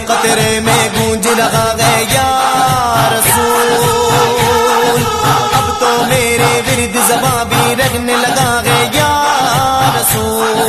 قطرے میں گونج رہا ہے یا رسول، اب تو میرے ورد زباں بھی رگنے لگا ہے یا رسول،